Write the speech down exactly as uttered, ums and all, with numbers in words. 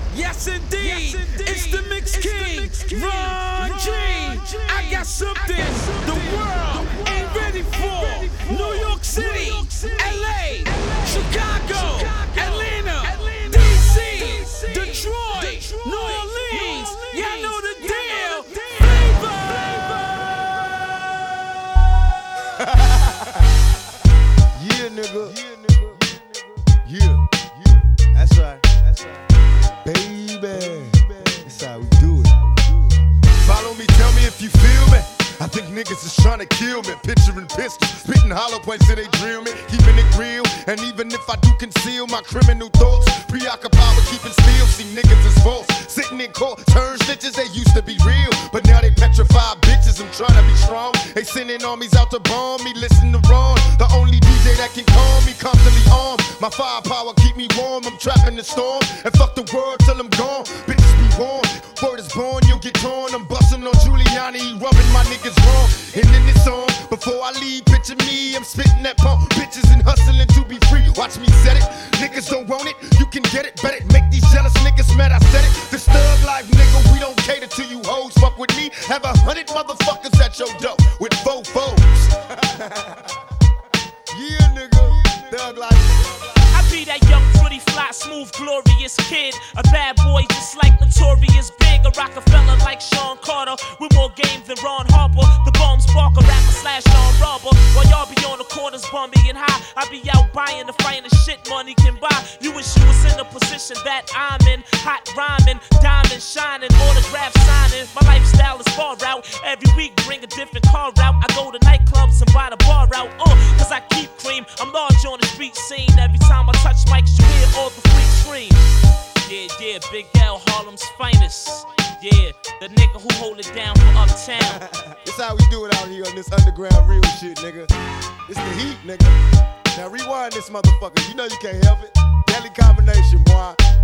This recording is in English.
Yes indeed, it's the Mix King, Ron G. I got something the world ain't ready for. New York City, L A, Chicago, Atlanta, D C, Detroit, New Orleans. Y'all know the deal. Flavor. Yeah, nigga. Yeah. That's right. That's right. Baby. That's how we do it. Follow me, tell me if you feel me. I think niggas is trying to kill me. Picturing pistols, spitting hollow points till they drill me. Keeping it real, and even if I do conceal my criminal thoughts, preoccupied with keeping still. See niggas is false, sitting in court, turn snitches. They used to be real, but now they petrified bitches. I'm trying to be strong. They sending armies out to bomb me. Listen to Ron, the only D J that can calm me. Constantly armed, my firepower keep me warm. I'm trapping the storm, and fuck the world till I'm gone. Bitches be warned, word is born, you'll get torn. I'm busting on Giuliani, he rubbing my niggas wrong. And in this song, before I leave, picture me, I'm spitting that pump, bitches and hustling to be free. Watch me set it, niggas don't want it, you can get it, bet it. Make these jealous niggas mad, I said it. This thug life, nigga, we don't cater to you hoes. Fuck with me, have a hundred motherfuckers at your door with four foes. Yeah, nigga, thug life. I be that young, pretty, fly, smooth, glorious kid. A bad boy just like Notorious Big. A Rockefeller like Sean Carter. With more game than Ron Harper. The bomb sparker, rapper slash Sean Robber. While y'all be on the corners bumping and high, I be out buying the finest shit money can buy. You wish you was in the position that I'm in. Hot rhyming, diamond shining, autograph signing. My lifestyle is far out. Every week bring a different car out. I go to nightclubs and buy the bar out. Uh, cause I keep cream. I'm large on the street scene. Every time I touch mics, you hear all the freaks scream. Yeah, yeah, Big L, Harlem's finest. Yeah, the nigga who hold it down for Uptown. This how we do it out here on this underground real shit, nigga. It's the heat, nigga. Now rewind this motherfucker. You know you can't help it. Deadly combination, boy.